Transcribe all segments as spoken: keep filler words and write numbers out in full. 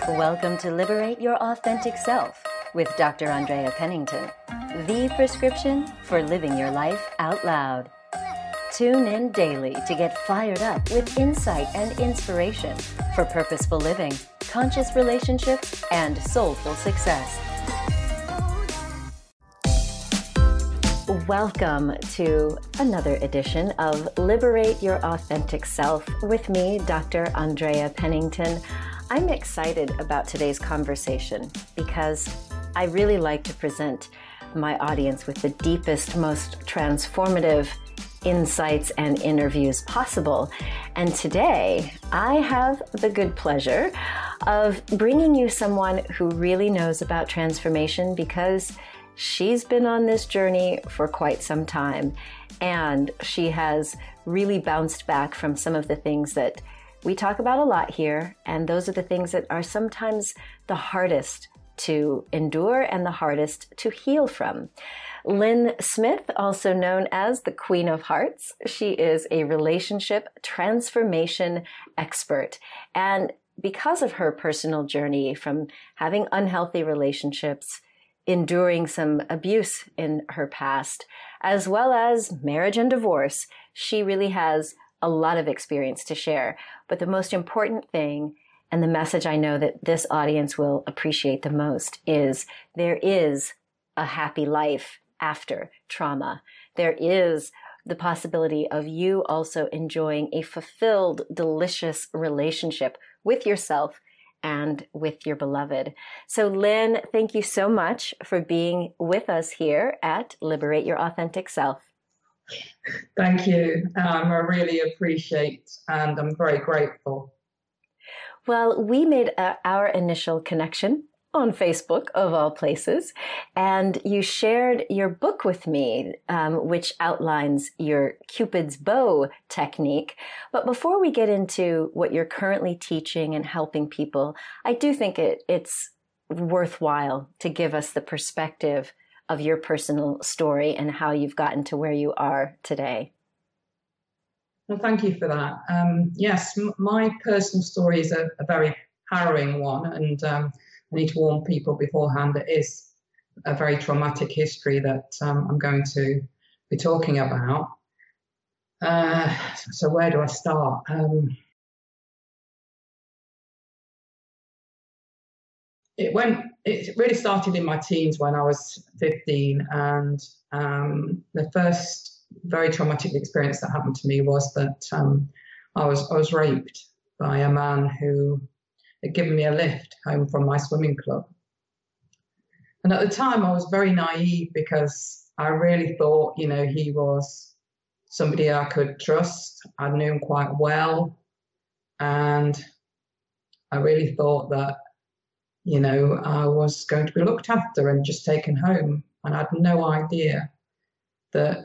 Welcome to Liberate Your Authentic Self with Doctor Andrea Pennington, the prescription for living your life out loud. Tune in daily to get fired up with insight and inspiration for purposeful living, conscious relationships, and soulful success. Welcome to another edition of Liberate Your Authentic Self with me, Doctor Andrea Pennington. I'm excited about today's conversation because I really like to present my audience with the deepest, most transformative insights and interviews possible. And today, I have the good pleasure of bringing you someone who really knows about transformation because she's been on this journey for quite some time, and she has really bounced back from some of the things that we talk about a lot here, and those are the things that are sometimes the hardest to endure and the hardest to heal from. Lynn Smith, also known as the Queen of Hearts, she is a relationship transformation expert, and because of her personal journey from having unhealthy relationships, enduring some abuse in her past, as well as marriage and divorce, she really has a lot of experience to share. But the most important thing, and the message I know that this audience will appreciate the most, is there is a happy life after trauma. There is the possibility of you also enjoying a fulfilled, delicious relationship with yourself and with your beloved. So Lynn, thank you so much for being with us here at Liberate Your Authentic Self. Thank you. Um, I really appreciate, and I'm very grateful. Well, we made a, our initial connection on Facebook, of all places, and you shared your book with me, um, which outlines your Cupid's bow technique. But before we get into what you're currently teaching and helping people, I do think it, it's worthwhile to give us the perspective of your personal story and how you've gotten to where you are today. Well, thank you for that. Um, yes, m- my personal story is a, a very harrowing one, and um, I need to warn people beforehand that it is a very traumatic history that um, I'm going to be talking about. Uh, so where do I start? Um, it went. It really started in my teens when I was fifteen, and um, the first very traumatic experience that happened to me was that um, I was I was raped by a man who had given me a lift home from my swimming club. And at the time, I was very naive because I really thought, you know, he was somebody I could trust. I knew him quite well, and I really thought that, you know, I was going to be looked after and just taken home. And I had no idea that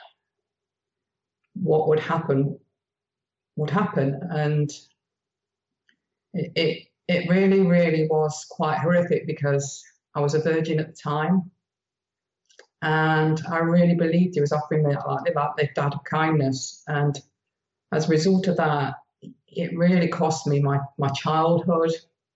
what would happen would happen. And it, it, it really, really was quite horrific because I was a virgin at the time. And I really believed he was offering me like that lift out of kindness. And as a result of that, it really cost me my, my childhood,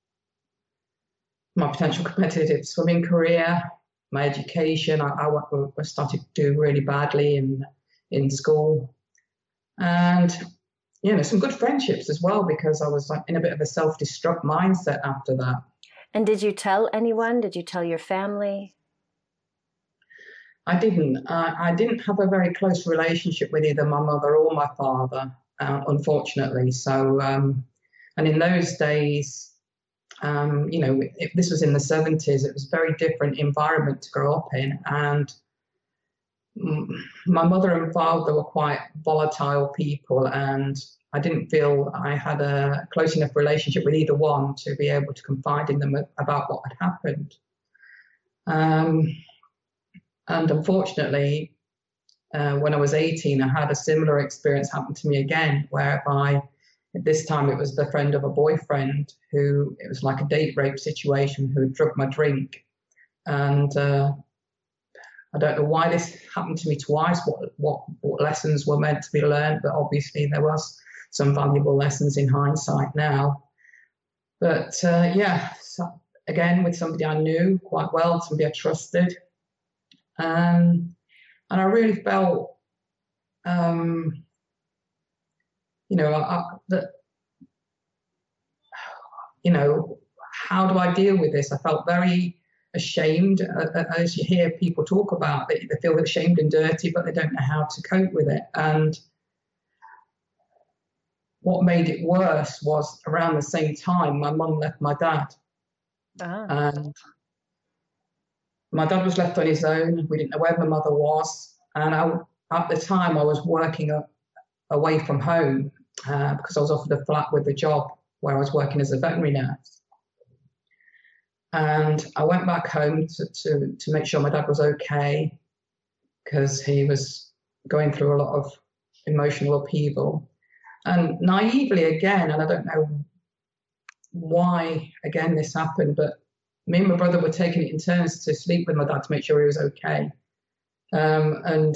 my potential competitive swimming career, my education. I, I, I started to do really badly in in school, and you know, some good friendships as well, because I was like in a bit of a self-destruct mindset after that. And did you tell anyone? Did you tell your family? I didn't. Uh, I didn't have a very close relationship with either my mother or my father, uh, unfortunately. So, um, and in those days, Um, you know, if this was in the seventies, it was a very different environment to grow up in. And my mother and father were quite volatile people, and I didn't feel I had a close enough relationship with either one to be able to confide in them about what had happened. Um, and unfortunately, uh, when I was eighteen, I had a similar experience happen to me again, whereby this time it was the friend of a boyfriend who, it was like a date rape situation, who had drugged my drink. And uh, I don't know why this happened to me twice, what, what, what lessons were meant to be learned, but obviously there was some valuable lessons in hindsight now. But uh, yeah, so again, with somebody I knew quite well, somebody I trusted. Um, and I really felt, um, you know, I, that, you know, how do I deal with this? I felt very ashamed, uh, as you hear people talk about it, they feel ashamed and dirty, but they don't know how to cope with it. And what made it worse was around the same time my mum left my dad. Ah. And my dad was left on his own. We didn't know where my mother was. And I, at the time, I was working up, away from home uh, because I was offered a flat with a job where I was working as a veterinary nurse. And I went back home to, to, to make sure my dad was okay because he was going through a lot of emotional upheaval. And naively again, and I don't know why, again, this happened, but me and my brother were taking it in turns to sleep with my dad to make sure he was okay. Um, and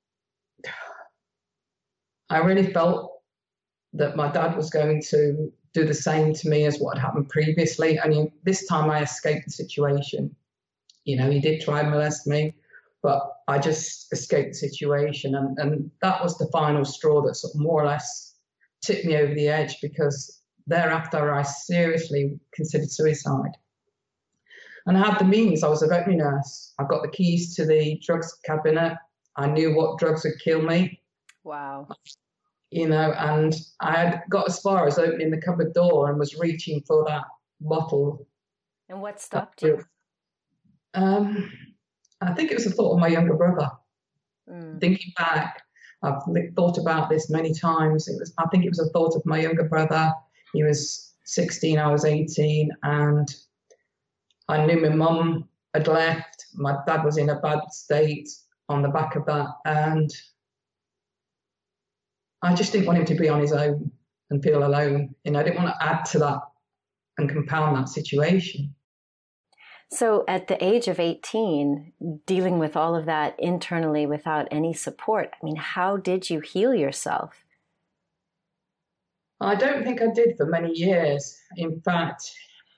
I really felt that my dad was going to do the same to me as what had happened previously. And this time I escaped the situation. You know, he did try and molest me, but I just escaped the situation. And, and that was the final straw that sort of more or less tipped me over the edge, because thereafter I seriously considered suicide. And I had the means. I was a veterinary nurse. I got the keys to the drugs cabinet. I knew what drugs would kill me. Wow. You know, and I had got as far as opening the cupboard door and was reaching for that bottle. And what stopped you? Um, I think it was the thought of my younger brother. Mm. Thinking back, I've thought about this many times. It was, I think it was a thought of my younger brother. He was sixteen, I was eighteen, and I knew my mum had left. My dad was in a bad state on the back of that, and I just didn't want him to be on his own and feel alone. You know, I didn't want to add to that and compound that situation. So at the age of eighteen, dealing with all of that internally without any support, I mean, how did you heal yourself? I don't think I did for many years. In fact,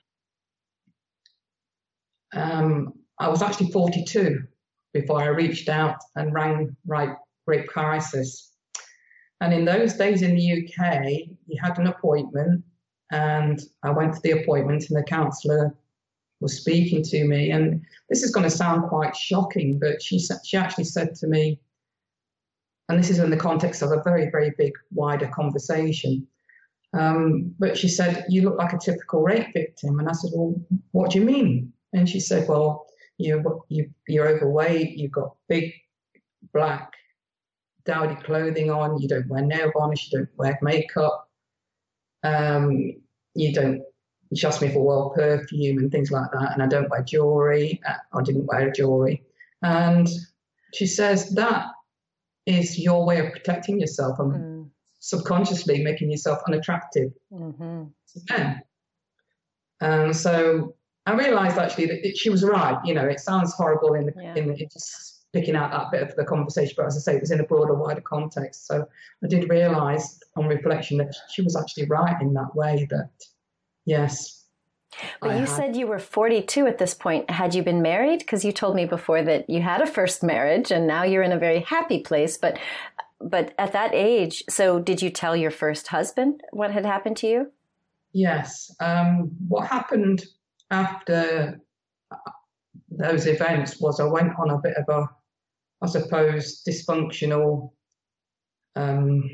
um, I was actually forty-two before I reached out and rang Rape, Rape Crisis. And in those days in the U K, you had an appointment, and I went to the appointment and the counsellor was speaking to me. And this is going to sound quite shocking, but she she actually said to me, and this is in the context of a very, very big, wider conversation, um, but she said, "You look like a typical rape victim." And I said, "Well, what do you mean?" And she said, "Well, you're, you, you're overweight, you've got big, black, dowdy clothing on, you don't wear nail varnish, you don't wear makeup, um, you don't, she asked me for well perfume and things like that, and I don't wear jewellery, I didn't wear jewellery." And she says, "That is your way of protecting yourself and mm. subconsciously making yourself unattractive mm-hmm. to men." And so I realised actually that it, she was right. You know, it sounds horrible in the, yeah. in the, it just picking out that bit of the conversation, but as I say, it was in a broader, wider context. So I did realise on reflection that she was actually right in that way, that yes. But I you had. Said you were forty-two at this point. Had you been married? Because you told me before that you had a first marriage and now you're in a very happy place. But but at that age, so did you tell your first husband what had happened to you? Yes. Um, what happened after those events was I went on a bit of a, I suppose, dysfunctional um,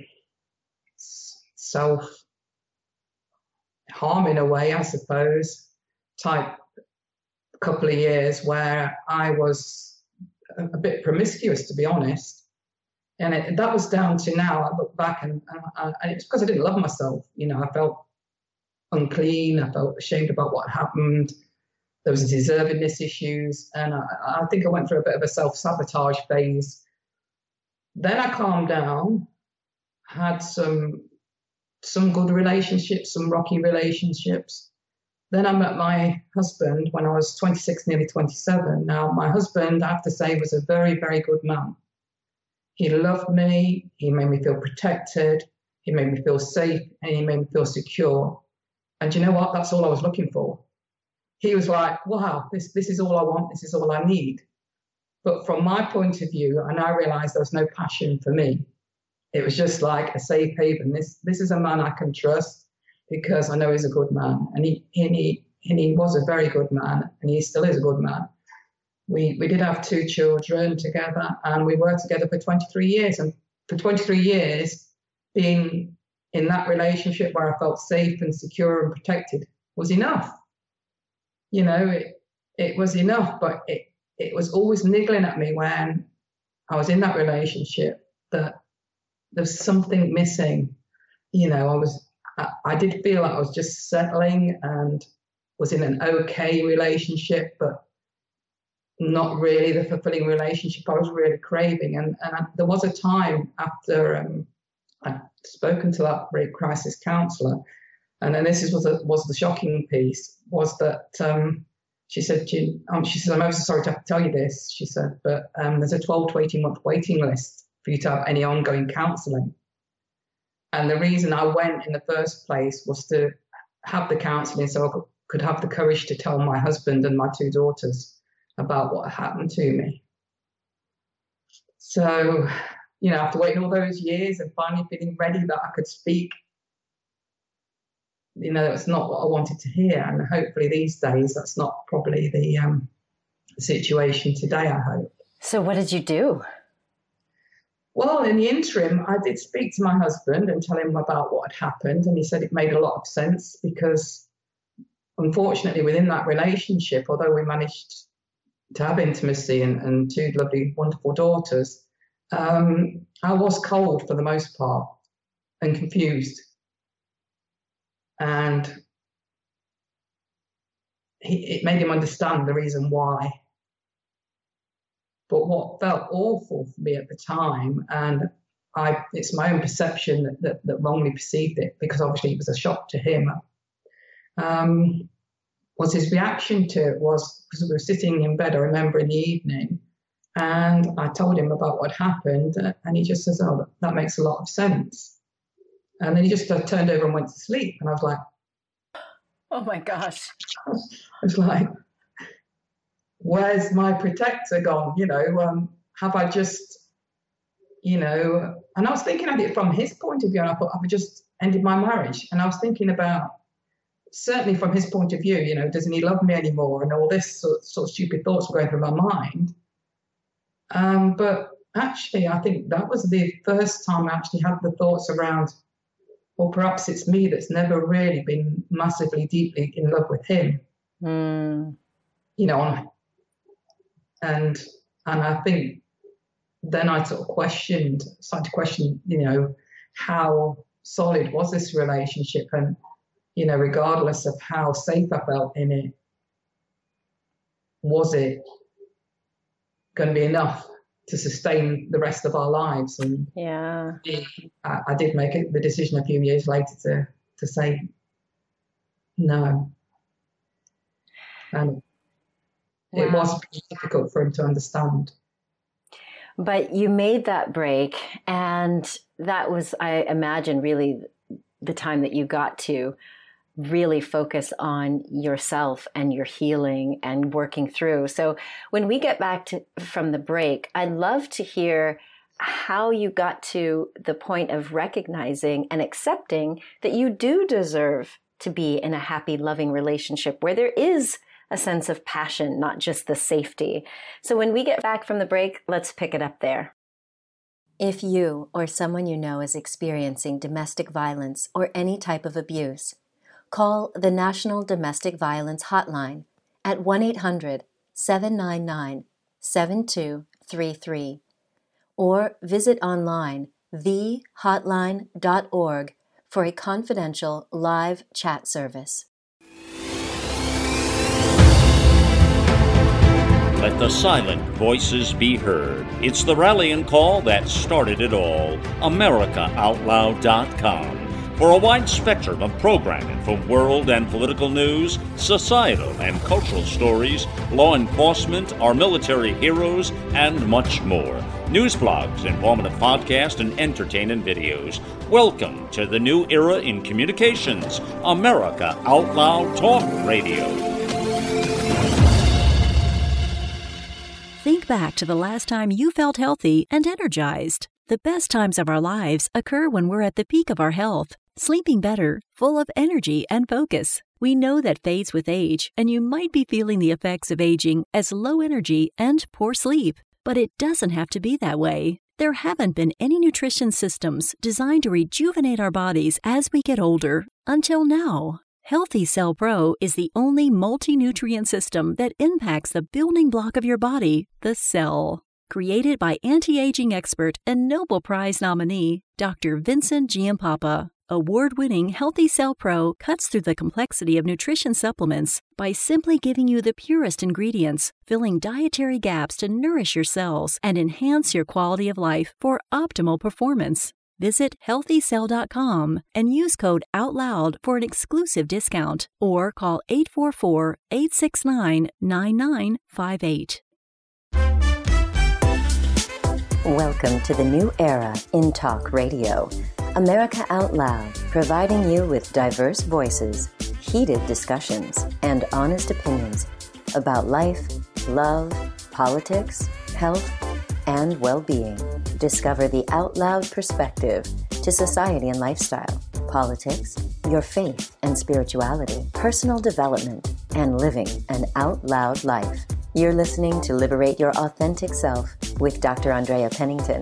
self harm in a way, I suppose, type couple of years where I was a, a bit promiscuous, to be honest. And it, that was down to now, I look back and, and, and it's because I didn't love myself. You know, I felt unclean, I felt ashamed about what happened. There was deservedness issues, and I, I think I went through a bit of a self-sabotage phase. Then I calmed down, had some some good relationships, some rocky relationships. Then I met my husband when I was twenty-six, nearly twenty-seven. Now, my husband, I have to say, was a very, very good man. He loved me, he made me feel protected, he made me feel safe, and he made me feel secure. And you know what? That's all I was looking for. He was like, wow, this, this is all I want. This is all I need. But from my point of view, and I realized there was no passion for me. It was just like a safe haven. This, this is a man I can trust because I know he's a good man. And he, and he, and he was a very good man, and he still is a good man. We, we did have two children together, and we were together for twenty-three years. And for twenty-three years, being in that relationship where I felt safe and secure and protected was enough. You know, it, it was enough, but it, it was always niggling at me when I was in that relationship that there's something missing. You know, I was, I, I did feel like I was just settling and was in an okay relationship, but not really the fulfilling relationship I was really craving. And, and I, there was a time after um, I'd spoken to that rape crisis counsellor, and then this is, was, a, was the shocking piece, was that um, she said, she, um, she said, I'm ever so sorry to have to tell you this, she said, but um, there's a twelve to eighteen month waiting list for you to have any ongoing counselling. And the reason I went in the first place was to have the counselling so I could, could have the courage to tell my husband and my two daughters about what happened to me. So, you know, after waiting all those years and finally feeling ready that I could speak, you know, it's not what I wanted to hear. And hopefully these days, that's not probably the um, situation today, I hope. So what did you do? Well, in the interim, I did speak to my husband and tell him about what had happened. And he said it made a lot of sense because, unfortunately, within that relationship, although we managed to have intimacy and, and two lovely, wonderful daughters, um, I was cold for the most part and confused. And he, it made him understand the reason why. But what felt awful for me at the time, and I, it's my own perception that, that, that wrongly perceived it, because obviously it was a shock to him, um, was his reaction to it was, because we were sitting in bed, I remember in the evening, and I told him about what happened, and he just says, oh, that makes a lot of sense. And then he just uh, turned over and went to sleep. And I was like, oh my gosh. I was like, where's my protector gone? You know, um, have I just, you know, and I was thinking of it from his point of view, and I thought, I've just ended my marriage. And I was thinking about, certainly from his point of view, you know, doesn't he love me anymore? And all this sort, sort of stupid thoughts were going through my mind. Um, but actually, I think that was the first time I actually had the thoughts around, well, perhaps it's me that's never really been massively, deeply in love with him. Mm. You know, and and I think then I sort of questioned, started to question, you know, how solid was this relationship? And, you know, regardless of how safe I felt in it, was it going to be enough to sustain the rest of our lives? And yeah, I, I did make it, the decision a few years later to to say no. And wow. It was difficult for him to understand. But you made that break, and that was, I imagine, really the time that you got to really focus on yourself and your healing and working through. So when we get back to from the break, I'd love to hear how you got to the point of recognizing and accepting that you do deserve to be in a happy, loving relationship where there is a sense of passion, not just the safety. So when we get back from the break, let's pick it up there. If you or someone you know is experiencing domestic violence or any type of abuse, call the National Domestic Violence Hotline at one eight hundred, seven nine nine, seven two three three or visit online the hotline dot org for a confidential live chat service. Let the silent voices be heard. It's the rallying call that started it all. America Out Loud dot com. For a wide spectrum of programming from world and political news, societal and cultural stories, law enforcement, our military heroes, and much more. News blogs, informative podcasts, and entertaining videos. Welcome to the new era in communications, America Out Loud Talk Radio. Think back to the last time you felt healthy and energized. The best times of our lives occur when we're at the peak of our health, sleeping better, full of energy and focus. We know that fades with age, and you might be feeling the effects of aging as low energy and poor sleep. But it doesn't have to be that way. There haven't been any nutrition systems designed to rejuvenate our bodies as we get older until now. Healthy Cell Pro is the only multi-nutrient system that impacts the building block of your body, the cell. Created by anti-aging expert and Nobel Prize nominee, Doctor Vincent Giampapa, award-winning Healthy Cell Pro cuts through the complexity of nutrition supplements by simply giving you the purest ingredients, filling dietary gaps to nourish your cells and enhance your quality of life for optimal performance. Visit healthy cell dot com and use code OUTLOUD for an exclusive discount, or call eight four four, eight six nine, nine nine five eight. Welcome to the new era in talk radio. America Out Loud, providing you with diverse voices, heated discussions, and honest opinions about life, love, politics, health, and well-being. Discover the Out Loud perspective to society and lifestyle, politics, your faith and spirituality, personal development, and living an out loud life. You're listening to Liberate Your Authentic Self with Doctor Andrea Pennington.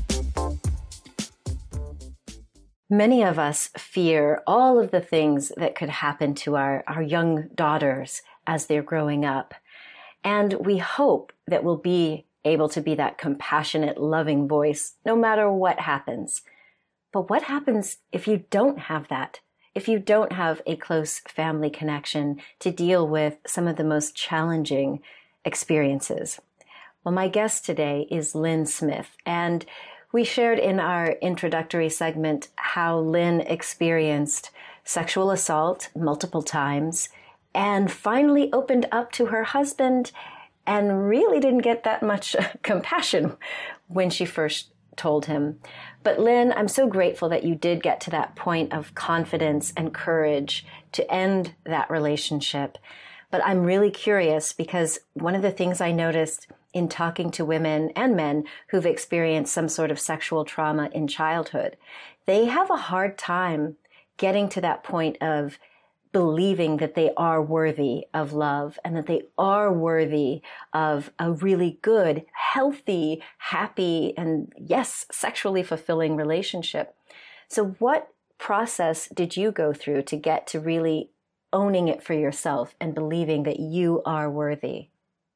Many of us fear all of the things that could happen to our, our young daughters as they're growing up. And we hope that we'll be able to be that compassionate, loving voice no matter what happens. But what happens if you don't have that? If you don't have a close family connection to deal with some of the most challenging experiences? Well, my guest today is Lynn Smith, and we shared in our introductory segment how Lynn experienced sexual assault multiple times and finally opened up to her husband and really didn't get that much compassion when she first told him. But Lynn, I'm so grateful that you did get to that point of confidence and courage to end that relationship. But I'm really curious because one of the things I noticed in talking to women and men who've experienced some sort of sexual trauma in childhood, they have a hard time getting to that point of believing that they are worthy of love and that they are worthy of a really good, healthy, happy, and yes, sexually fulfilling relationship. So what process did you go through to get to really owning it for yourself and believing that you are worthy?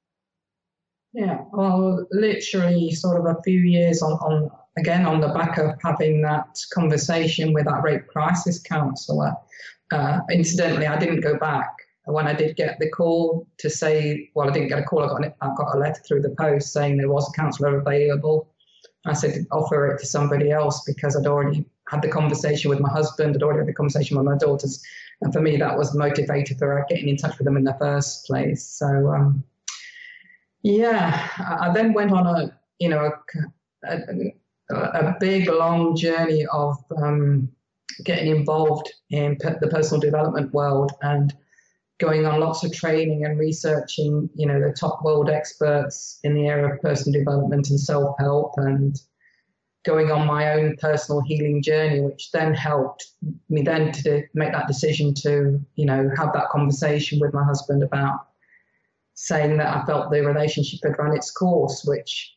Yeah, well, literally sort of a few years on, on again, on the back of having that conversation with that rape crisis counsellor. Uh, incidentally, I didn't go back when I did get the call to say, well, I didn't get a call. I got, an, I got a letter through the post saying there was a counsellor available. I said, offer it to somebody else because I'd already had the conversation with my husband. I'd already had the conversation with my daughters. And for me, that was the motivator for getting in touch with them in the first place. So, um, yeah, I then went on a, you know, a, a, a big, long journey of um, getting involved in the personal development world and going on lots of training and researching, you know, the top world experts in the area of personal development and self-help, and going on my own personal healing journey, which then helped me then to make that decision to, you know, have that conversation with my husband about saying that I felt the relationship had run its course, which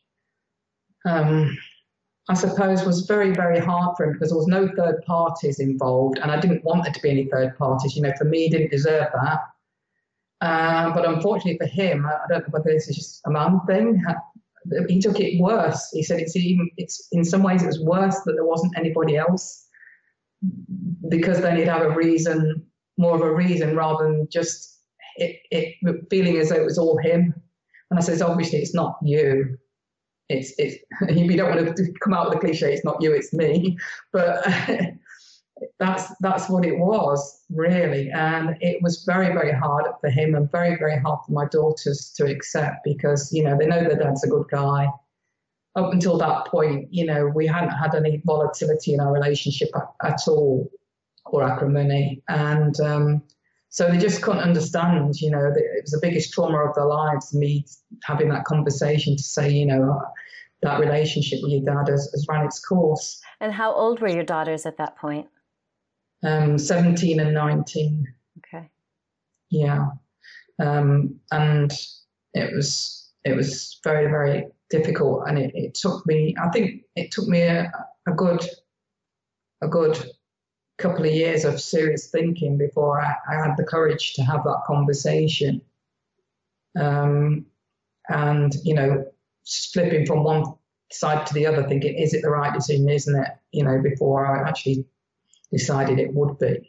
um, I suppose was very, very hard for him because there was no third parties involved, and I didn't want there to be any third parties. You know, for me, he didn't deserve that. Um, but unfortunately for him, I don't know whether this is just a man thing. He took it worse. He said it's even, it's in some ways it was worse that there wasn't anybody else, because then he'd have a reason, more of a reason, rather than just it, it feeling as though it was all him. And I said, obviously it's not you. It's it's you don't want to come out with the cliche. It's not you, it's me. But that's that's what it was, really. And it was very, very hard for him and very, very hard for my daughters to accept because, you know, they know their dad's a good guy. Up until that point, you know, we hadn't had any volatility in our relationship at, at all, or acrimony. And um, so they just couldn't understand, you know, that it was the biggest trauma of their lives, me having that conversation to say, you know, that relationship with your dad has, has run its course. And how old were your daughters at that point? Um, seventeen and nineteen. Okay. Yeah. Um, and it was, it was very, very difficult. And it, it took me, I think it took me a, a good, a good couple of years of serious thinking before I, I had the courage to have that conversation. Um, and, you know, flipping from one side to the other, thinking, is it the right decision, isn't it? You know, before I actually decided it would be.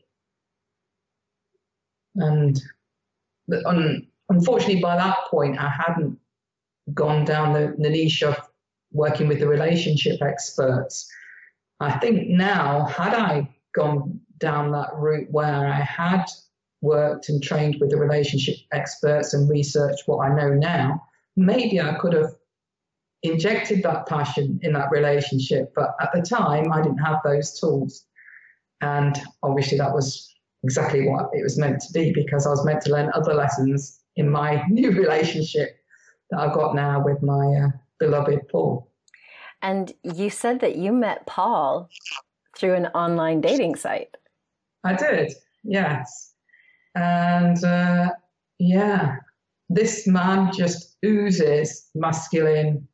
And un, unfortunately, by that point, I hadn't gone down the, the niche of working with the relationship experts. I think now, had I gone down that route where I had worked and trained with the relationship experts and researched what I know now, maybe I could have injected that passion in that relationship. But at the time, I didn't have those tools. And obviously that was exactly what it was meant to be, because I was meant to learn other lessons in my new relationship that I've got now with my uh, beloved Paul. And you said that you met Paul through an online dating site. I did, yes. And uh, yeah, this man just oozes masculine,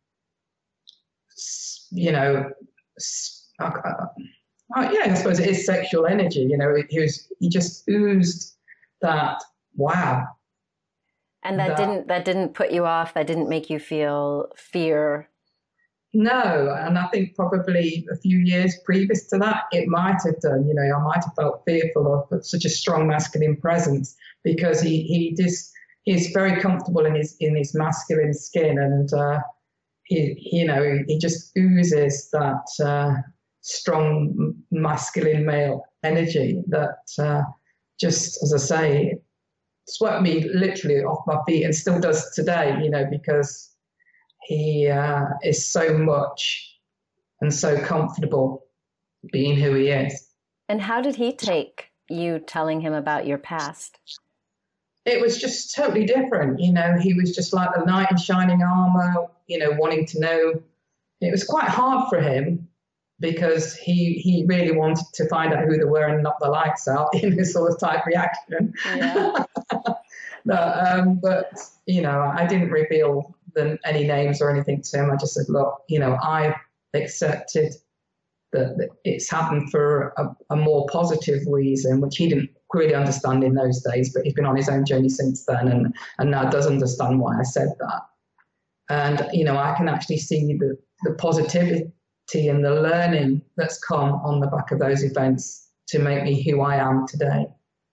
you know, uh, uh, yeah, I suppose it is sexual energy. You know, he was, he just oozed that, wow. And that, that didn't that didn't put you off? That didn't make you feel fear? No, and I think probably a few years previous to that, it might have done. You know, I might have felt fearful of such a strong masculine presence, because he he just he's very comfortable in his in his masculine skin, and uh, he you know he just oozes that uh, strong masculine male energy that uh, just, as I say, swept me literally off my feet, and still does today. You know, because he uh, is so much and so comfortable being who he is. And how did he take you telling him about your past? It was just totally different. You know, he was just like the knight in shining armor, you know, wanting to know. It was quite hard for him, because he he really wanted to find out who they were and knock the lights out in this sort of type reaction. Yeah. but, um, but, you know, I didn't reveal them any names or anything to him. I just said, look, you know, I've accepted that, that it's happened for a, a more positive reason, which he didn't really understand in those days, but he's been on his own journey since then, and, and now does understand why I said that. And, you know, I can actually see the, the positivity and the learning that's come on the back of those events to make me who I am today.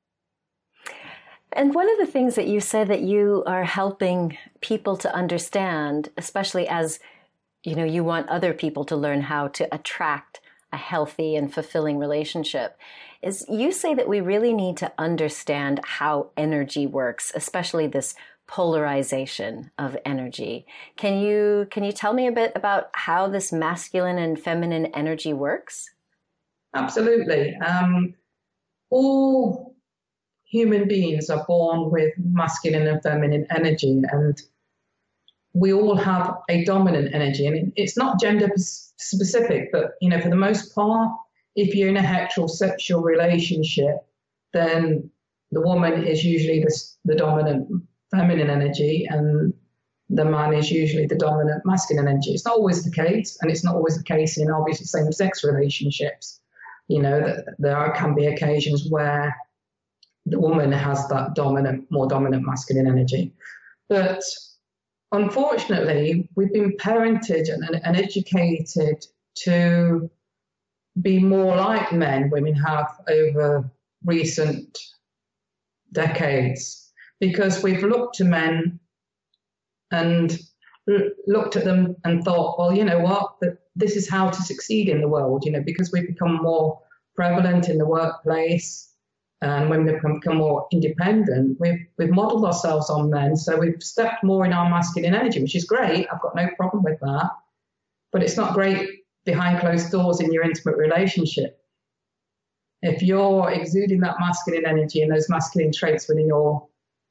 And one of the things that you said that you are helping people to understand, especially as, you know, you want other people to learn how to attract a healthy and fulfilling relationship, is you say that we really need to understand how energy works, especially this polarization of energy. Can you can you tell me a bit about how this masculine and feminine energy works? Absolutely. Um, all human beings are born with masculine and feminine energy, and we all have a dominant energy. And it's not gender specific, but, you know, for the most part, if you're in a heterosexual relationship, then the woman is usually the, the dominant feminine energy, and the man is usually the dominant masculine energy. It's not always the case, and it's not always the case in obviously same-sex relationships. You know, that there are, can be occasions where the woman has that dominant, more dominant masculine energy. But unfortunately, we've been parented and, and educated to be more like men, women have over recent decades, because we've looked to men and looked at them and thought, well, you know what, that this is how to succeed in the world, you know, because we've become more prevalent in the workplace, and women have become more independent, we've, we've modeled ourselves on men. So we've stepped more in our masculine energy, which is great. I've got no problem with that. But it's not great behind closed doors in your intimate relationship. If you're exuding that masculine energy and those masculine traits within your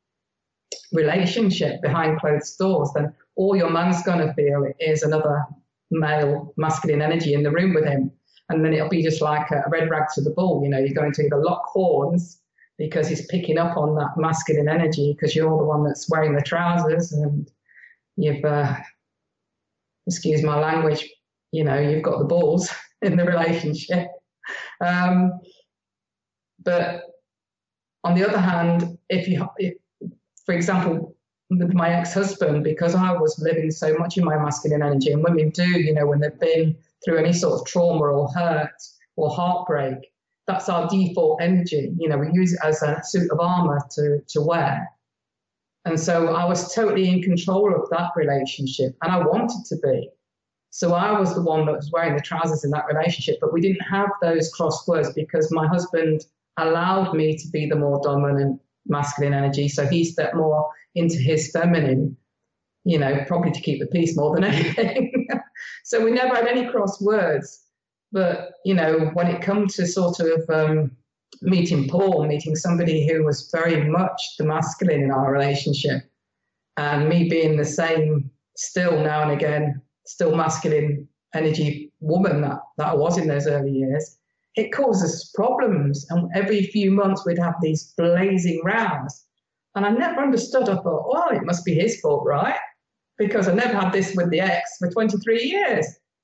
relationship behind closed doors, then all your man's going to feel is another male masculine energy in the room with him. And then it'll be just like a red rag to the bull. You know, you're going to either lock horns because he's picking up on that masculine energy because you're the one that's wearing the trousers and you've, uh, excuse my language, you know, you've got the balls in the relationship. Um, but on the other hand, if you, if, for example, with my ex-husband, because I was living so much in my masculine energy, and women do, you know, when they've been through any sort of trauma or hurt or heartbreak, that's our default energy. You know, we use it as a suit of armor to, to wear. And so I was totally in control of that relationship, and I wanted to be. So I was the one that was wearing the trousers in that relationship, but we didn't have those cross words because my husband allowed me to be the more dominant masculine energy. So he stepped more into his feminine, you know, probably to keep the peace more than anything. So we never had any cross words. But, you know, when it comes to sort of um, meeting Paul, meeting somebody who was very much the masculine in our relationship, and me being the same still now and again, still masculine energy woman that, that I was in those early years, it causes problems. And every few months we'd have these blazing rows. And I never understood. I thought, well, it must be his fault, right? Because I never had this with the ex for twenty-three years.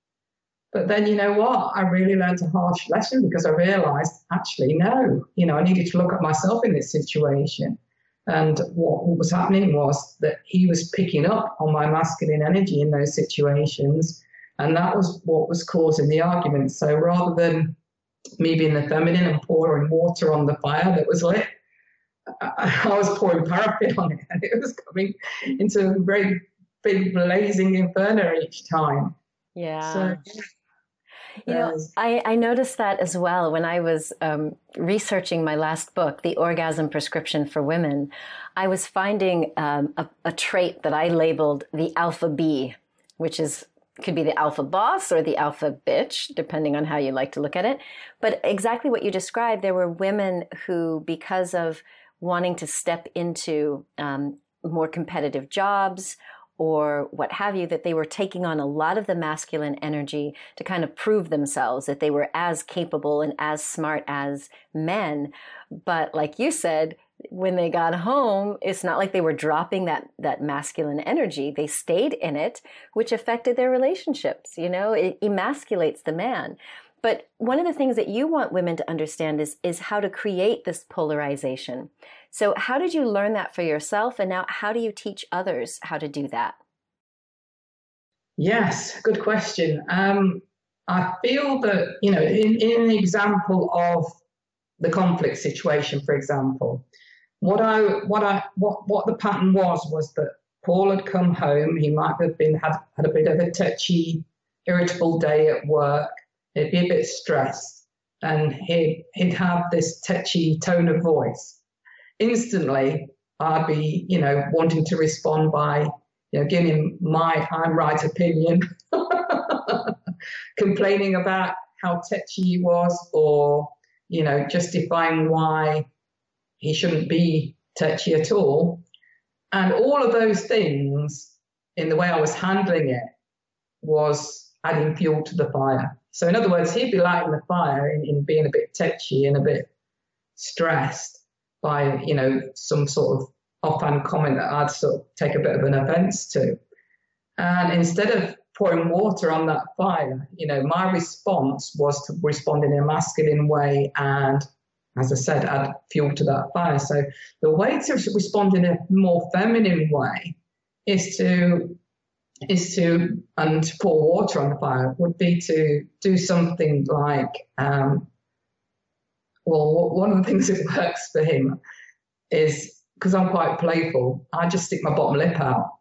But then, you know what? I really learned a harsh lesson because I realized, actually, no, you know, I needed to look at myself in this situation. And what, what was happening was that he was picking up on my masculine energy in those situations. And that was what was causing the argument. So rather than me being the feminine and pouring water on the fire that was lit, I, I was pouring paraffin on it, and it was coming into a very big blazing inferno each time. Yeah. So, you know, I, I noticed that as well when I was um, researching my last book, The Orgasm Prescription for Women. I was finding um, a, a trait that I labeled the alpha B, which is could be the alpha boss or the alpha bitch, depending on how you like to look at it. But exactly what you described, there were women who, because of wanting to step into um, more competitive jobs or what have you, that they were taking on a lot of the masculine energy to kind of prove themselves that they were as capable and as smart as men. But like you said, when they got home, it's not like they were dropping that, that masculine energy. They stayed in it, which affected their relationships. You know, it emasculates the man. But one of the things that you want women to understand is, is how to create this polarization. So how did you learn that for yourself? And now how do you teach others how to do that? Yes, good question. Um, I feel that, you know, in, in an example of the conflict situation, for example, what I, what I, what, what the pattern was, was that Paul had come home. He might have been, had, had a bit of a touchy, irritable day at work. He'd be a bit stressed, and he'd, he'd have this touchy tone of voice. Instantly, I'd be, you know, wanting to respond by, you know, giving him my I'm right opinion, complaining about how touchy he was, or, you know, justifying why he shouldn't be touchy at all. And all of those things, in the way I was handling it, was adding fuel to the fire. So in other words, he'd be lighting the fire in, in being a bit touchy and a bit stressed by, you know, some sort of offhand comment that I'd sort of take a bit of an offence to. And instead of pouring water on that fire, you know, my response was to respond in a masculine way and, as I said, add fuel to that fire. So the way to respond in a more feminine way is to is to, and to pour water on the fire, would be to do something like, um, well, one of the things that works for him is, because I'm quite playful, I just stick my bottom lip out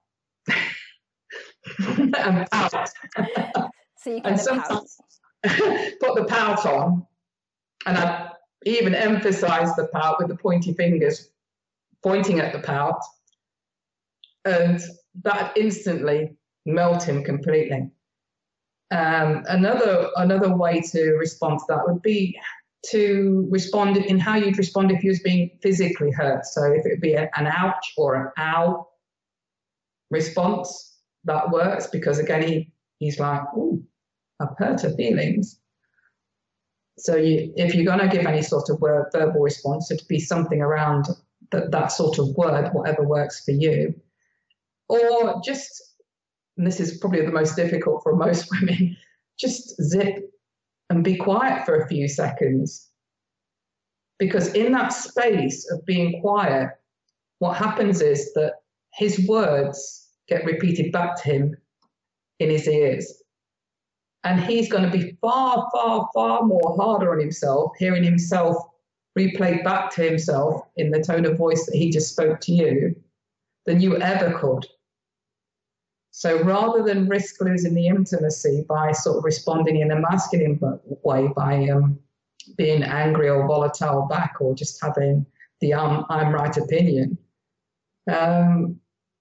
and pout. So you kind and of sometimes pout. Put the pout on, And I even emphasize the pout with the pointy fingers pointing at the pout. And that instantly melt him completely. Um, another another way to respond to that would be to respond in how you'd respond if you was being physically hurt. So if it would be an ouch or an ow response, that works, because again, he, he's like, ooh, I've hurt her feelings. So you, if you're going to give any sort of word, verbal response, it'd be something around that, that sort of word, whatever works for you. Or just, and this is probably the most difficult for most women, just zip and be quiet for a few seconds. Because in that space of being quiet, what happens is that his words get repeated back to him in his ears. And he's going to be far, far, far more harder on himself, hearing himself replayed back to himself in the tone of voice that he just spoke to you, than you ever could. So rather than risk losing the intimacy by sort of responding in a masculine way, by um, being angry or volatile back, or just having the um, I'm right opinion, um,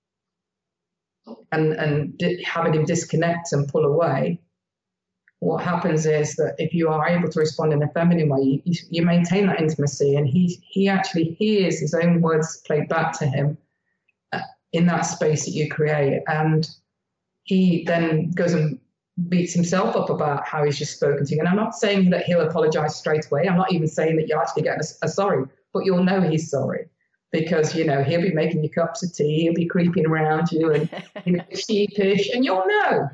and, and di- having him disconnect and pull away, what happens is that if you are able to respond in a feminine way, you, you maintain that intimacy, and he, he actually hears his own words played back to him in that space that you create. And he then goes and beats himself up about how he's just spoken to you. And I'm not saying that he'll apologize straight away. I'm not even saying that you'll actually get a, a sorry, but you'll know he's sorry, because, you know, he'll be making you cups of tea, he'll be creeping around you and you know, sheepish, and you'll know.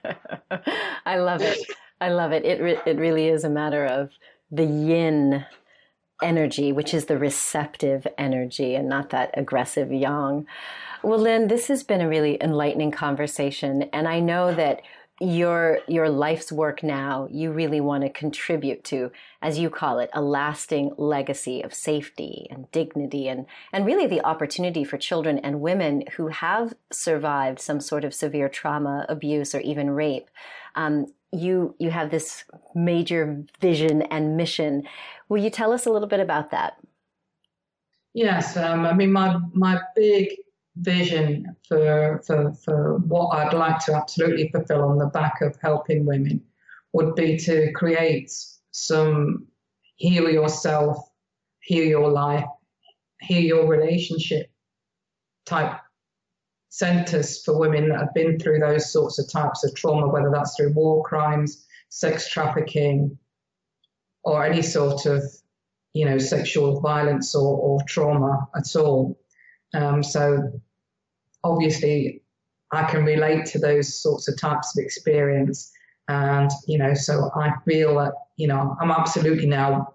I love it. I love it. It, re- it really is a matter of the yin energy, which is the receptive energy and not that aggressive yang. Well, Lynn, this has been a really enlightening conversation, and I know that your your life's work now, you really want to contribute to, as you call it, a lasting legacy of safety and dignity, and, and really the opportunity for children and women who have survived some sort of severe trauma, abuse, or even rape. Um, you you have this major vision and mission. Will you tell us a little bit about that? Yes, um, I mean, my my big vision for, for for what I'd like to absolutely fulfill on the back of helping women would be to create some heal yourself, heal your life, heal your relationship type centers for women that have been through those sorts of types of trauma, whether that's through war crimes, sex trafficking, or any sort of, you know, sexual violence or, or trauma at all. Um, so obviously I can relate to those sorts of types of experience. And, you know, so I feel that, you know, I'm absolutely now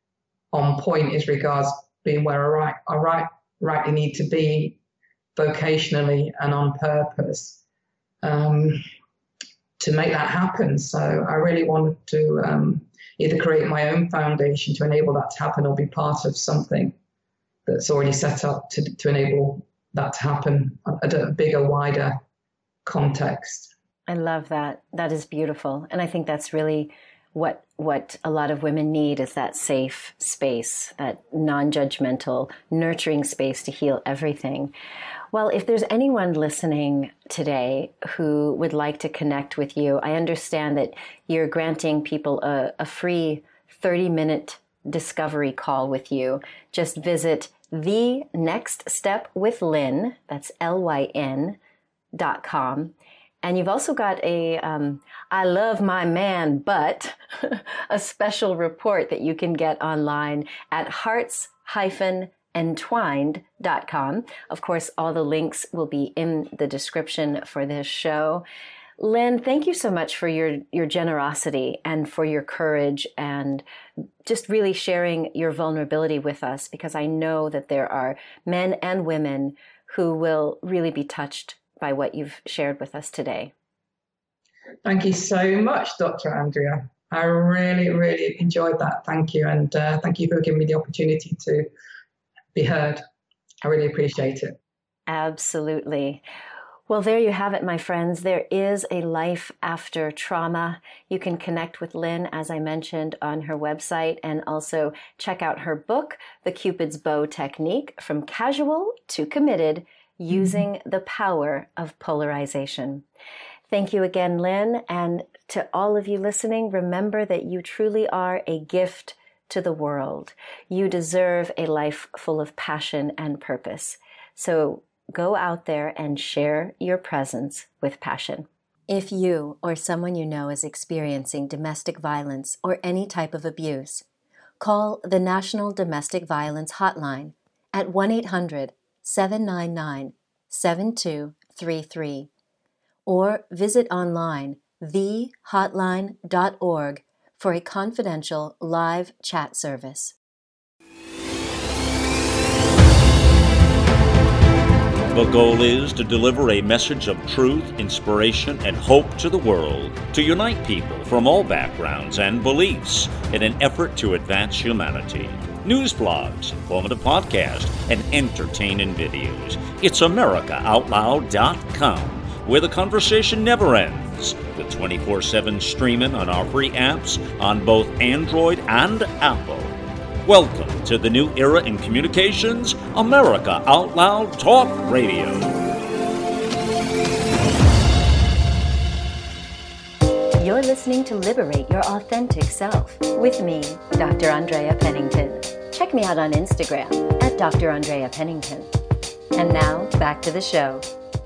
on point as regards being where I, right, I right, rightly need to be vocationally and on purpose um, to make that happen. So I really wanted to um, either create my own foundation to enable that to happen, or be part of something that's already set up to, to enable that to happen at a bigger, wider context. I love that. That is beautiful. And I think that's really what what a lot of women need, is that safe space, that non-judgmental, nurturing space to heal everything. Well, if there's anyone listening today who would like to connect with you, I understand that you're granting people a, a free thirty-minute discovery call with you. Just visit The Next Step with Lynn, that's L Y N dot com. And you've also got a um, I Love My Man, but a special report that you can get online at hearts dash entwined dot com. Of course, all the links will be in the description for this show. Lynn, thank you so much for your, your generosity and for your courage, and just really sharing your vulnerability with us, because I know that there are men and women who will really be touched by what you've shared with us today. Thank you so much, Doctor Andrea. I really, really enjoyed that. Thank you. And uh, thank you for giving me the opportunity to be heard. I really appreciate it. Absolutely. Well, there you have it, my friends. There is a life after trauma. You can connect with Lynn, as I mentioned, on her website, and also check out her book, The Cupid's Bow Technique, From Casual to Committed, Using mm-hmm. the Power of Polarization. Thank you again, Lynn. And to all of you listening, remember that you truly are a gift to the world. You deserve a life full of passion and purpose. So go out there and share your presence with passion. If you or someone you know is experiencing domestic violence or any type of abuse, call the National Domestic Violence Hotline at one eight hundred, seven nine nine, seven two three three or visit online the hotline dot org for a confidential live chat service. The goal is to deliver a message of truth, inspiration, and hope to the world, to unite people from all backgrounds and beliefs in an effort to advance humanity. News blogs, informative podcasts, and entertaining videos. It's America Out Loud dot com, where the conversation never ends, with twenty-four seven streaming on our free apps on both Android and Apple. Welcome to the new era in communications, America Out Loud Talk Radio. You're listening to Liberate Your Authentic Self with me, Doctor Andrea Pennington. Check me out on Instagram at Doctor Andrea Pennington. And now, back to the show.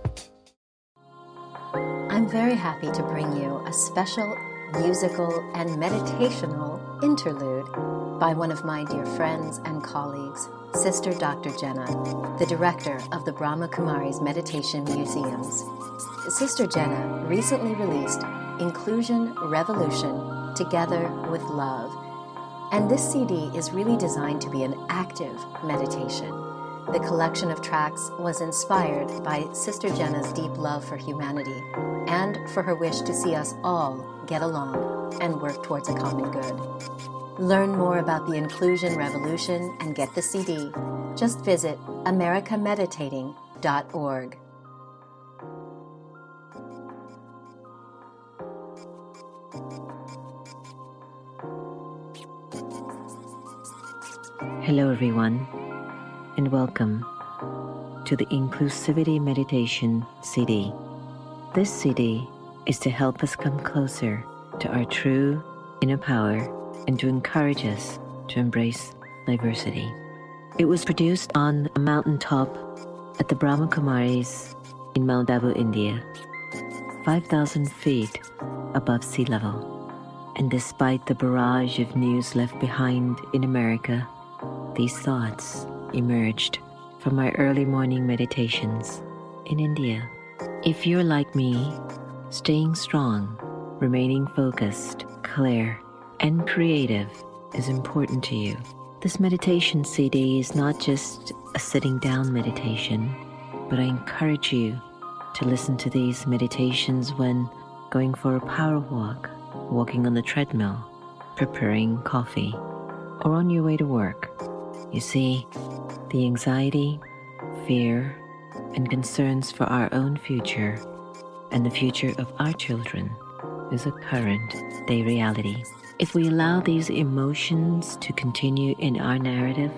I'm very happy to bring you a special musical and meditational interlude by one of my dear friends and colleagues, Sister Doctor Jenna, the director of the Brahma Kumaris Meditation Museums. Sister Jenna recently released Inclusion Revolution, Together with Love, and this C D is really designed to be an active meditation. The collection of tracks was inspired by Sister Jenna's deep love for humanity and for her wish to see us all get along and work towards a common good. Learn more about the Inclusion Revolution and get the C D. Just visit america meditating dot org. Hello everyone, and welcome to the Inclusivity Meditation C D. This C D is to help us come closer to our true inner power and to encourage us to embrace diversity. It was produced on a mountaintop at the Brahma Kumaris in Mount Abu, India, five thousand feet above sea level. And despite the barrage of news left behind in America, these thoughts emerged from my early morning meditations in India. If you're like me, staying strong, remaining focused, clear, and creative is important to you, this meditation C D is not just a sitting down meditation, but I encourage you to listen to these meditations when going for a power walk, walking on the treadmill, preparing coffee, or on your way to work. You see, the anxiety, fear, and concerns for our own future and the future of our children is a current day reality. If we allow these emotions to continue in our narrative,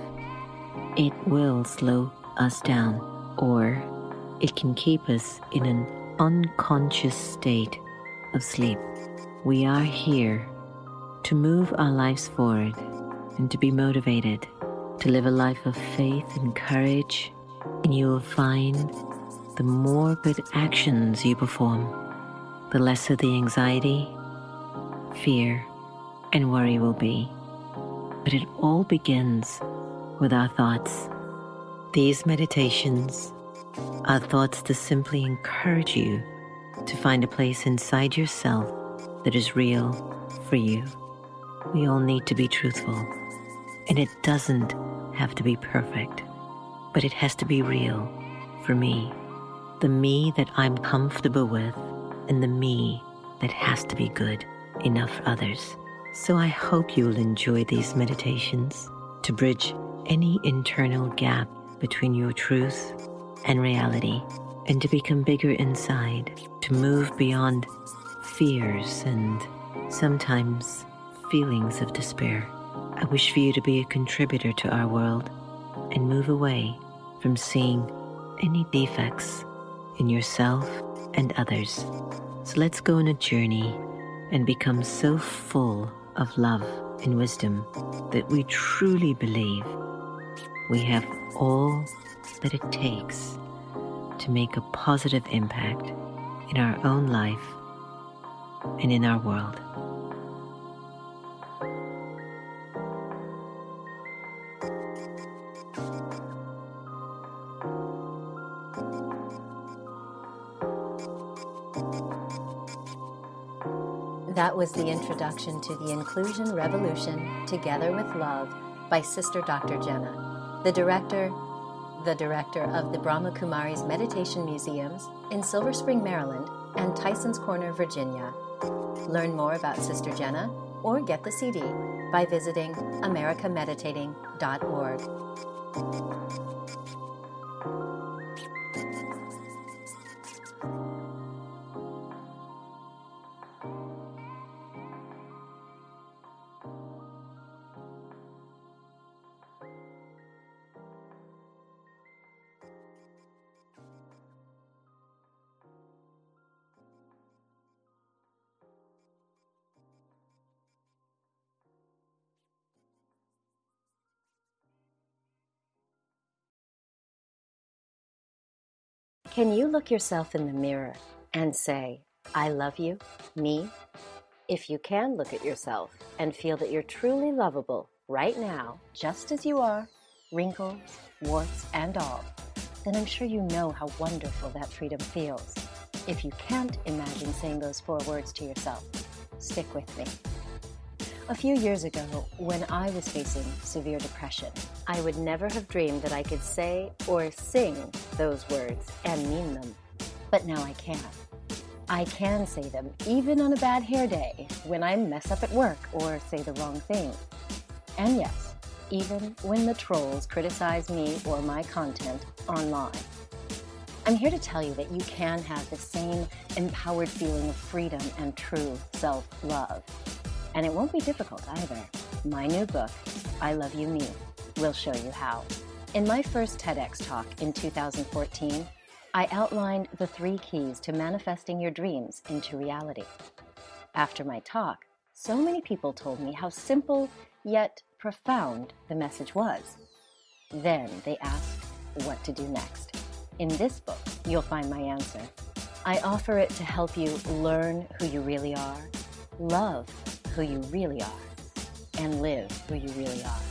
it will slow us down, or it can keep us in an unconscious state of sleep. We are here to move our lives forward and to be motivated to live a life of faith and courage, and you will find the more good actions you perform, the lesser the anxiety, fear, and worry will be. But it all begins with our thoughts. These meditations are thoughts to simply encourage you to find a place inside yourself that is real for you. We all need to be truthful, and it doesn't have to be perfect, but it has to be real for me, the me that I'm comfortable with, and the me that has to be good enough for others. So I hope you will enjoy these meditations to bridge any internal gap between your truth and reality, and to become bigger inside, to move beyond fears and sometimes feelings of despair. I wish for you to be a contributor to our world and move away from seeing any defects in yourself and others. So let's go on a journey and become so full of love and wisdom that we truly believe we have all that it takes to make a positive impact in our own life and in our world. That was the introduction to the Inclusion Revolution, Together with Love, by Sister Doctor Jenna, the director, the director of the Brahma Kumaris Meditation Museums in Silver Spring, Maryland, and Tysons Corner, Virginia. Learn more about Sister Jenna or get the C D by visiting america meditating dot org. Can you look yourself in the mirror and say, I love you, me? If you can look at yourself and feel that you're truly lovable right now, just as you are, wrinkles, warts, and all, then I'm sure you know how wonderful that freedom feels. If you can't imagine saying those four words to yourself, stick with me. A few years ago, when I was facing severe depression, I would never have dreamed that I could say or sing those words and mean them. But now I can. I can say them even on a bad hair day, when I mess up at work or say the wrong thing. And yes, even when the trolls criticize me or my content online. I'm here to tell you that you can have the same empowered feeling of freedom and true self-love. And it won't be difficult either. My new book, I Love You Me, will show you how. In my first TEDx talk in two thousand fourteen, I outlined the three keys to manifesting your dreams into reality. After my talk, so many people told me how simple yet profound the message was. Then they asked what to do next. In this book, you'll find my answer. I offer it to help you learn who you really are, love who you really are, and live who you really are.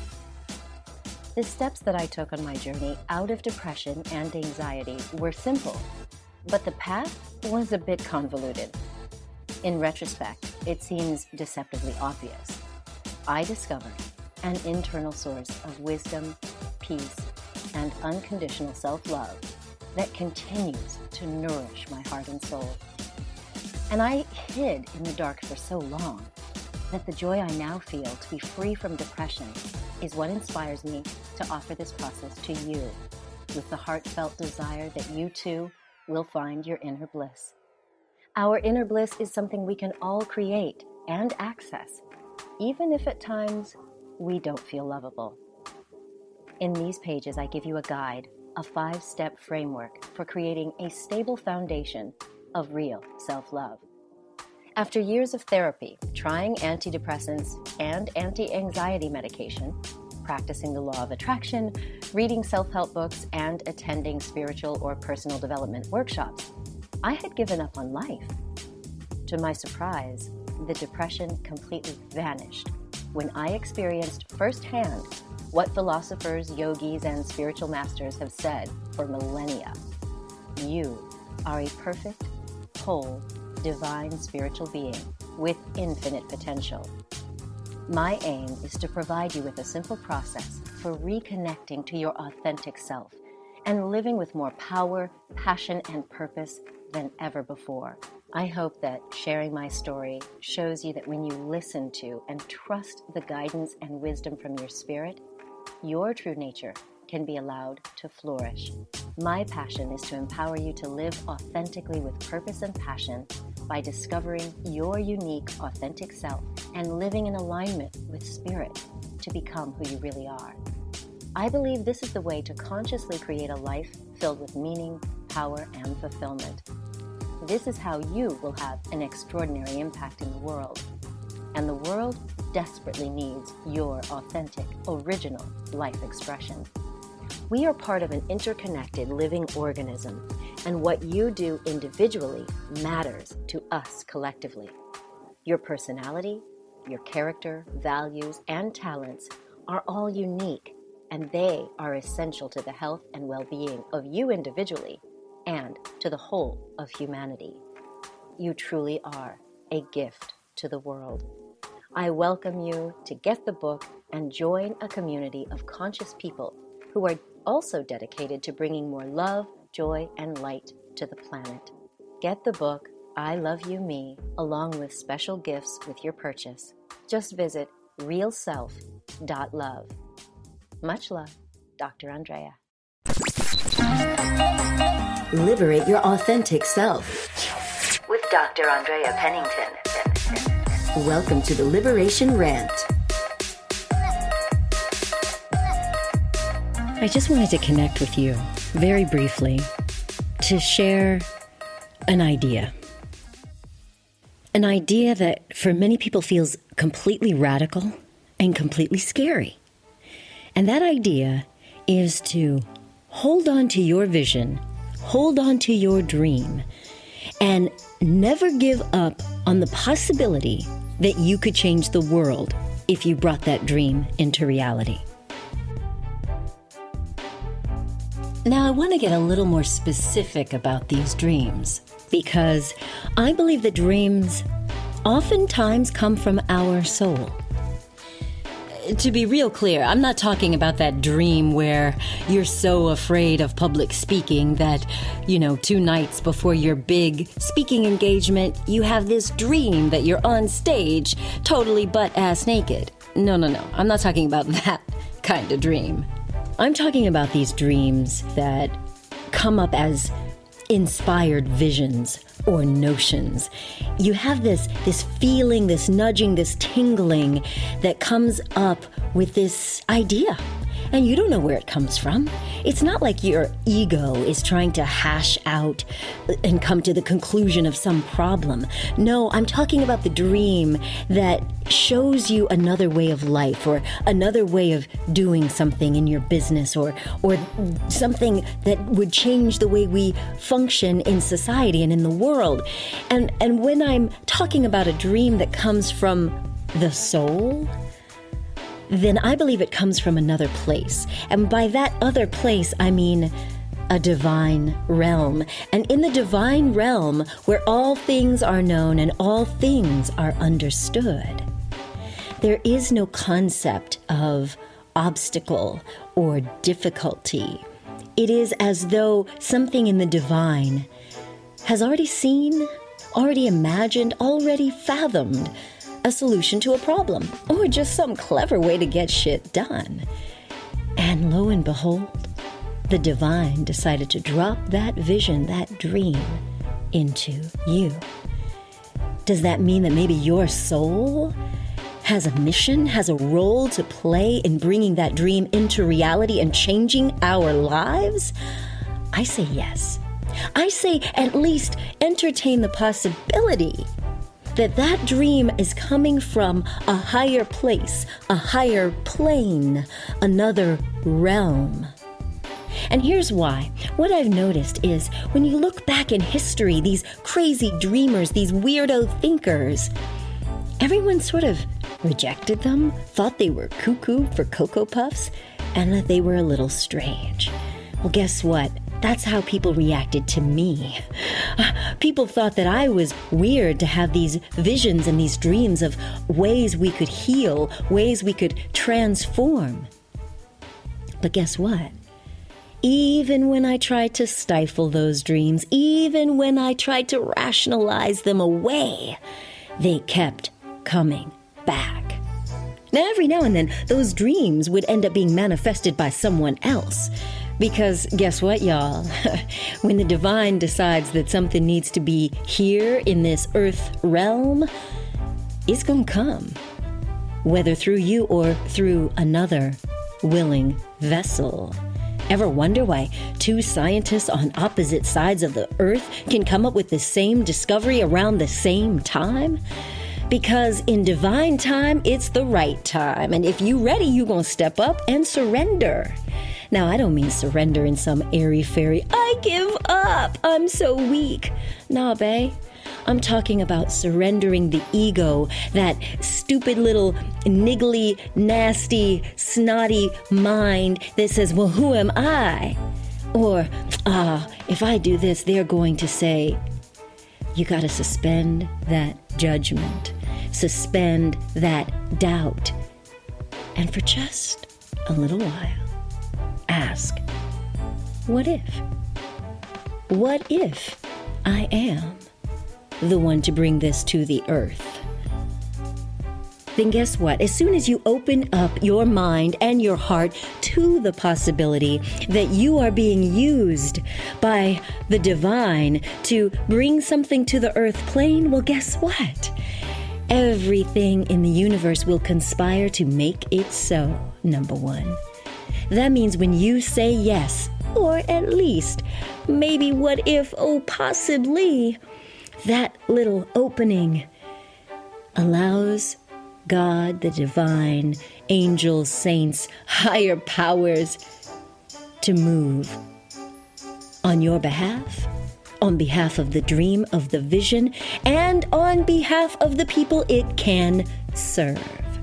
The steps that I took on my journey out of depression and anxiety were simple, but the path was a bit convoluted. In retrospect, it seems deceptively obvious. I discovered an internal source of wisdom, peace, and unconditional self-love that continues to nourish my heart and soul. And I hid in the dark for so long that the joy I now feel to be free from depression is what inspires me to offer this process to you, with the heartfelt desire that you too will find your inner bliss. Our inner bliss is something we can all create and access, even if at times we don't feel lovable. In these pages, I give you a guide, a five-step framework for creating a stable foundation of real self-love. After years of therapy, trying antidepressants and anti-anxiety medication, practicing the law of attraction, reading self-help books, and attending spiritual or personal development workshops, I had given up on life. To my surprise, the depression completely vanished when I experienced firsthand what philosophers, yogis, and spiritual masters have said for millennia. You are a perfect, whole, divine spiritual being with infinite potential. My aim is to provide you with a simple process for reconnecting to your authentic self and living with more power, passion, and purpose than ever before. I hope that sharing my story shows you that when you listen to and trust the guidance and wisdom from your spirit, your true nature can be allowed to flourish. My passion is to empower you to live authentically with purpose and passion by discovering your unique, authentic self and living in alignment with spirit to become who you really are. I believe this is the way to consciously create a life filled with meaning, power, and fulfillment. This is how you will have an extraordinary impact in the world. And the world desperately needs your authentic, original life expression. We are part of an interconnected living organism, and what you do individually matters to us collectively. Your personality, your character, values, and talents are all unique, and they are essential to the health and well-being of you individually and to the whole of humanity. You truly are a gift to the world. I welcome you to get the book and join a community of conscious people who are also dedicated to bringing more love, joy, and light to the planet. Get the book, I Love You Me, along with special gifts with your purchase. Just visit real self dot love. Much love, Doctor Andrea. Liberate your authentic self with Doctor Andrea Pennington. Welcome to the Liberation Rant. I just wanted to connect with you very briefly to share an idea. An idea that for many people feels completely radical and completely scary. And that idea is to hold on to your vision, hold on to your dream, and never give up on the possibility that you could change the world if you brought that dream into reality. Now, I want to get a little more specific about these dreams because I believe that dreams oftentimes come from our soul. To be real clear, I'm not talking about that dream where you're so afraid of public speaking that, you know, two nights before your big speaking engagement, you have this dream that you're on stage totally butt-ass naked. No, no, no. I'm not talking about that kind of dream. I'm talking about these dreams that come up as inspired visions or notions. You have this this feeling, this nudging, this tingling that comes up with this idea. And you don't know where it comes from. It's not like your ego is trying to hash out and come to the conclusion of some problem. No, I'm talking about the dream that shows you another way of life or another way of doing something in your business or or something that would change the way we function in society and in the world. And and when I'm talking about a dream that comes from the soul, then I believe it comes from another place. And by that other place, I mean a divine realm. And in the divine realm, where all things are known and all things are understood, there is no concept of obstacle or difficulty. It is as though something in the divine has already seen, already imagined, already fathomed a solution to a problem, or just some clever way to get shit done. And lo and behold, the divine decided to drop that vision, that dream, into you. Does that mean that maybe your soul has a mission, has a role to play in bringing that dream into reality and changing our lives? I say yes. I say at least entertain the possibility that that dream is coming from a higher place, a higher plane, another realm. And here's why. What I've noticed is when you look back in history, these crazy dreamers, these weirdo thinkers, everyone sort of rejected them, thought they were cuckoo for Cocoa Puffs, and that they were a little strange. Well, guess what? That's how people reacted to me. People thought that I was weird to have these visions and these dreams of ways we could heal, ways we could transform. But guess what? Even when I tried to stifle those dreams, even when I tried to rationalize them away, they kept coming back. Now, every now and then, those dreams would end up being manifested by someone else. Because guess what, y'all? When the divine decides that something needs to be here in this earth realm, it's gonna come. Whether through you or through another willing vessel. Ever wonder why two scientists on opposite sides of the earth can come up with the same discovery around the same time? Because in divine time, it's the right time. And if you ready, you gonna step up and surrender. Now, I don't mean surrender in some airy-fairy, I give up, I'm so weak. Nah, bae. I'm talking about surrendering the ego, that stupid little niggly, nasty, snotty mind that says, well, who am I? Or, ah, if I do this, they're going to say, you gotta suspend that judgment. Suspend that doubt. And for just a little while, ask, what if? What if I am the one to bring this to the earth? Then guess what? As soon as you open up your mind and your heart to the possibility that you are being used by the divine to bring something to the earth plane, well, guess what? Everything in the universe will conspire to make it so, number one. That means when you say yes, or at least maybe what if, oh, possibly, that little opening allows God, the divine, angels, saints, higher powers to move on your behalf, on behalf of the dream, of the vision, and on behalf of the people it can serve.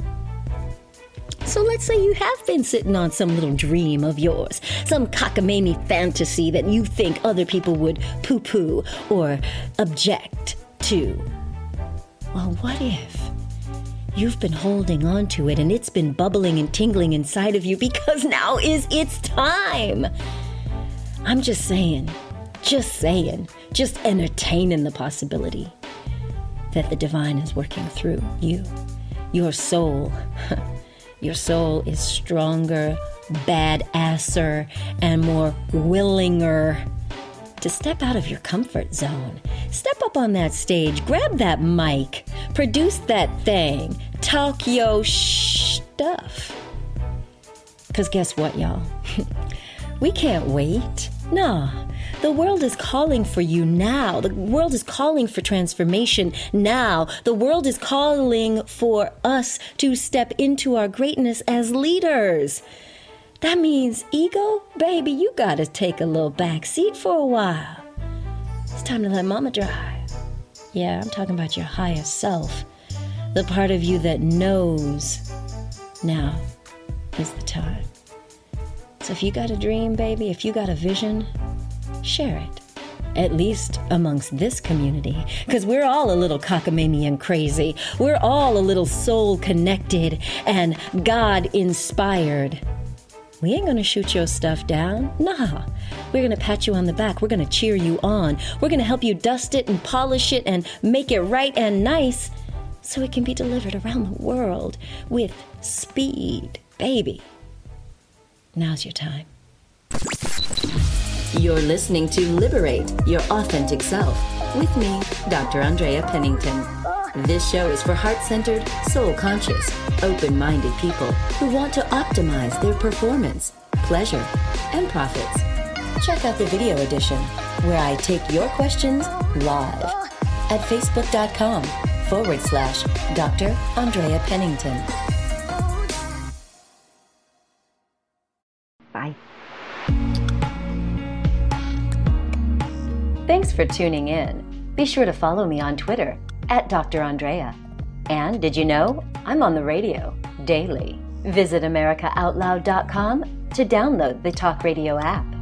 So let's say you have been sitting on some little dream of yours, some cockamamie fantasy that you think other people would poo-poo or object to. Well, what if you've been holding on to it and it's been bubbling and tingling inside of you because now is its time? I'm just saying, just saying, just entertaining the possibility that the divine is working through you, your soul. Your soul is stronger, bad-asser, and more willinger to step out of your comfort zone. Step up on that stage, grab that mic, produce that thing, talk yo stuff. Because guess what, y'all? We can't wait. Nah. The world is calling for you now. The world is calling for transformation now. The world is calling for us to step into our greatness as leaders. That means, ego, baby, you gotta take a little back seat for a while. It's time to let mama drive. Yeah, I'm talking about your higher self. The part of you that knows now is the time. So if you got a dream, baby, if you got a vision, share it, at least amongst this community, because we're all a little cockamamie and crazy. We're all a little soul-connected and God-inspired. We ain't gonna shoot your stuff down. Nah, we're gonna pat you on the back. We're gonna cheer you on. We're gonna help you dust it and polish it and make it right and nice so it can be delivered around the world with speed, baby. Now's your time. You're listening to Liberate Your Authentic Self with me, Doctor Andrea Pennington. This show is for heart-centered, soul-conscious, open-minded people who want to optimize their performance, pleasure, and profits. Check out the video edition, where I take your questions live at facebook.com forward slash Dr. Andrea Pennington. Bye. Thanks for tuning in. Be sure to follow me on Twitter at Doctor Andrea. And did you know I'm on the radio daily? Visit America Out Loud dot com to download the Talk Radio app.